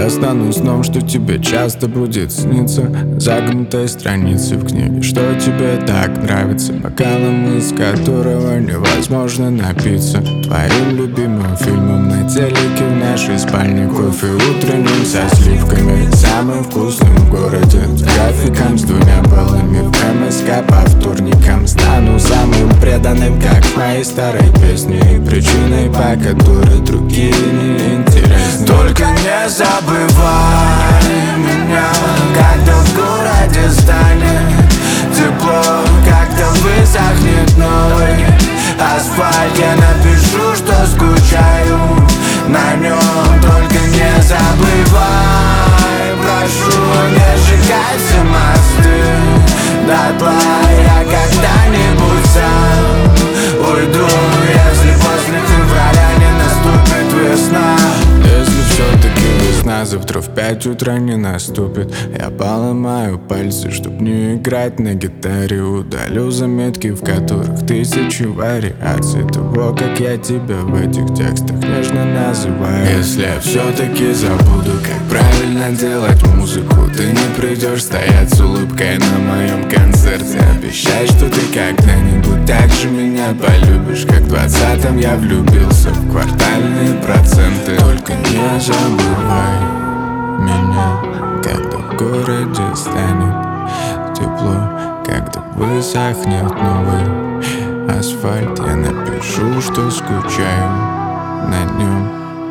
Я стану сном, что тебе часто будет сниться, загнутой страницы в книге, что тебе так нравится, бокалом, из которого невозможно напиться, твоим любимым фильмом на телеке в нашей спальне, кофе утренним со сливками, самым вкусным в городе, с графиком, с двумя баллами в МСК по вторникам. Стану самым преданным, как в моей старой песне, и причиной, по которой другие не интересны. Только не забывай меня, когда в городе станет тепло, когда высохнет новый асфальт. Я напишу, что скучаю на нем. Только не забывай, прошу, не сжигай все мосты дотла. Я когда-нибудь сам уйду, если после февраля не наступит весна. Если все-таки весна завтра в 5 утра не наступит, я поломаю пальцы, чтоб не играть на гитаре. Удалю заметки, в которых тысячи вариаций того, как я тебя в этих текстах нежно называю. Если я все-таки забуду, как правильно делать музыку, ты не придешь стоять с улыбкой на моем концерте. Обещай, что ты когда-нибудь так же меня полюбишь, как в 20-м я влюбился в квартальные проценты. Только не забывай меня, когда в городе станет тепло, когда высохнет новый асфальт. Я напишу, что скучаю на нем.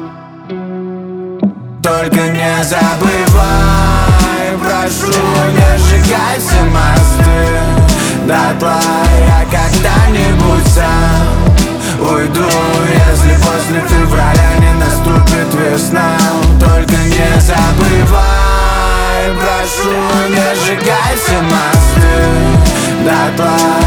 Только не забывай, прошу, не сжигай все мосты дотла. Я когда-нибудь сам уйду, если после февраля не наступит весна. Только не забывай, прошу, не сжигай все мосты дотла.